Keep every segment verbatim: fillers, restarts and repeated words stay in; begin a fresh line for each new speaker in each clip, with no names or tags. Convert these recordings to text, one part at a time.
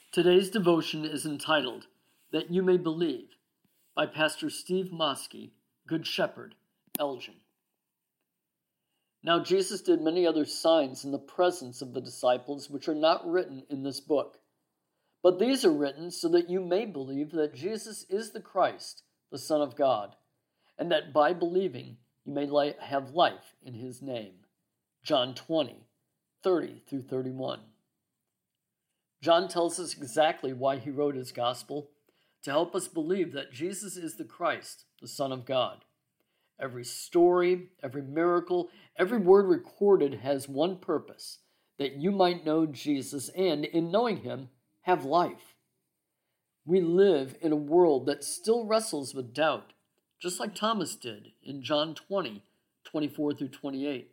Today's devotion is entitled, That You May Believe, by Pastor Steve Moski, Good Shepherd, Elgin. Now Jesus did many other signs in the presence of the disciples which are not written in this book. But these are written so that you may believe that Jesus is the Christ, the Son of God, and that by believing you may have life in his name. John twenty, thirty through thirty-one. John tells us exactly why he wrote his gospel, to help us believe that Jesus is the Christ, the Son of God. Every story, every miracle, every word recorded has one purpose, that you might know Jesus and, in knowing him, have life. We live in a world that still wrestles with doubt, just like Thomas did in John twenty, twenty-four through twenty-eight.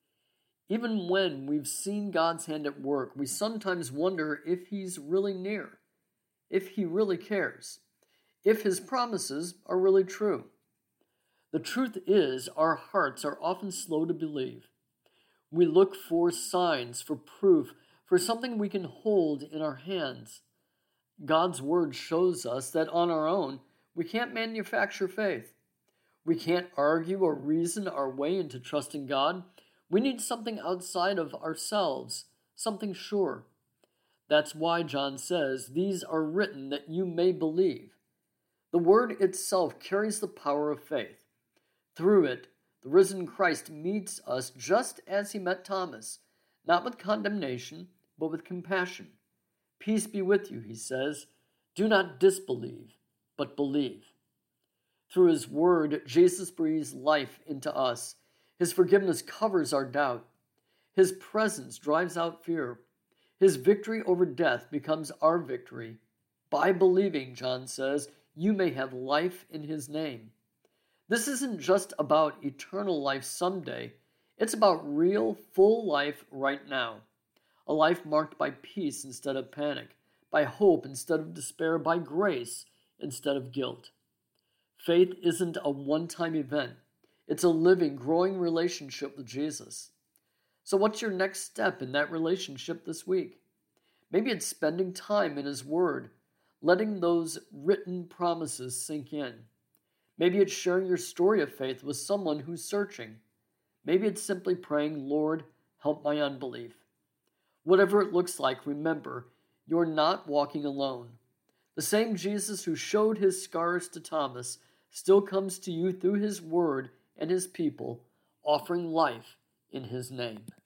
Even when we've seen God's hand at work, we sometimes wonder if he's really near, if he really cares, if his promises are really true. The truth is, our hearts are often slow to believe. We look for signs, for proof, for something we can hold in our hands. God's word shows us that on our own, we can't manufacture faith. We can't argue or reason our way into trusting God. We need something outside of ourselves, something sure. That's why John says, these are written that you may believe. The word itself carries the power of faith. Through it, the risen Christ meets us just as he met Thomas, not with condemnation, but with compassion. Peace be with you, he says. Do not disbelieve, but believe. Through his word, Jesus breathes life into us. His forgiveness covers our doubt. His presence drives out fear. His victory over death becomes our victory. By believing, John says, you may have life in his name. This isn't just about eternal life someday. It's about real, full life right now. A life marked by peace instead of panic, by hope instead of despair, by grace instead of guilt. Faith isn't a one-time event. It's a living, growing relationship with Jesus. So what's your next step in that relationship this week? Maybe it's spending time in his word, letting those written promises sink in. Maybe it's sharing your story of faith with someone who's searching. Maybe it's simply praying, Lord, help my unbelief. Whatever it looks like, remember, you're not walking alone. The same Jesus who showed his scars to Thomas still comes to you through his word and his people, offering life in his name.